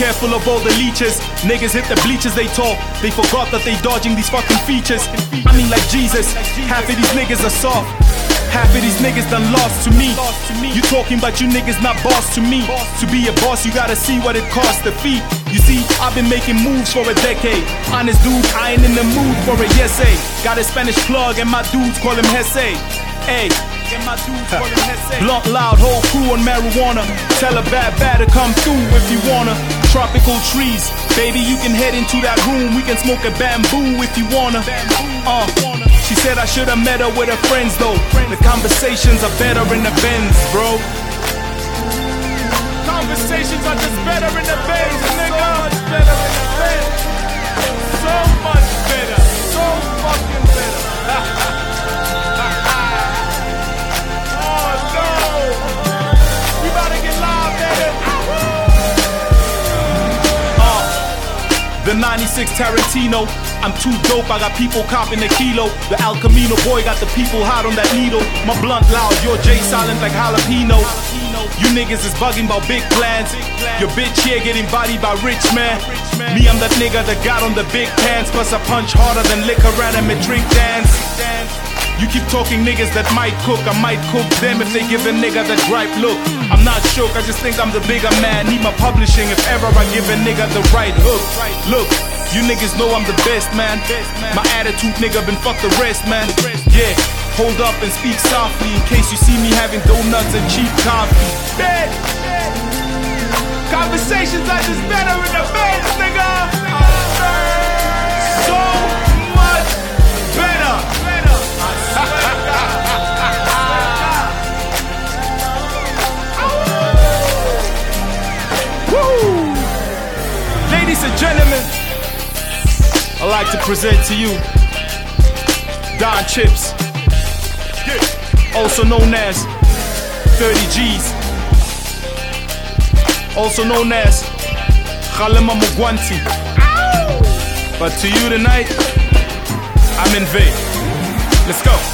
careful of all the leeches. Niggas hit the bleachers, they talk. They forgot that they dodging these fucking features. I mean like Jesus, half of these niggas are soft. Half of these niggas done lost to me. You talking but you niggas not boss to me. To be a boss you gotta see what it costs to feed. You see, I've been making moves for a decade. Honest dude, I ain't in the mood for a yes ay. Got a Spanish plug and my dudes call him Hesse. Ay, and my dudes call him Hesse. Blunt loud, whole crew on marijuana. Tell a bad to come through if you wanna. Tropical trees, baby you can head into that room. We can smoke a bamboo if you wanna. She said I should've met her with her friends though. The conversations are better in the Benz, bro. Conversations are just better in the Benz, nigga. So much better in the Benz. So much better. So fucking better. Oh no. We about to get live, baby. The 96 Tarantino. I'm too dope, I got people copping a kilo. The El Camino boy got the people hot on that needle. My blunt loud, your J silent like jalapeno. You niggas is bugging about big plans. Your bitch here getting bodied by rich man. Me, I'm that nigga that got on the big pants. Plus I punch harder than liquor and a drink dance. You keep talking niggas that might cook. I might cook them if they give a nigga that gripe look. I'm not shook, I just think I'm the bigger man. Need my publishing if ever I give a nigga the right hook. Look, you niggas know I'm the best, man. My attitude, nigga, been fuck the rest, man. Yeah, hold up and speak softly in case you see me having donuts and cheap coffee. Bitch! Conversations are just better in the bed, nigga. So much better. Woo! Ladies and gentlemen, I'd like to present to you Don Chips, also known as 30 G's, also known as Khalema Mugwanti. But to you tonight, I'm in vain. Let's go.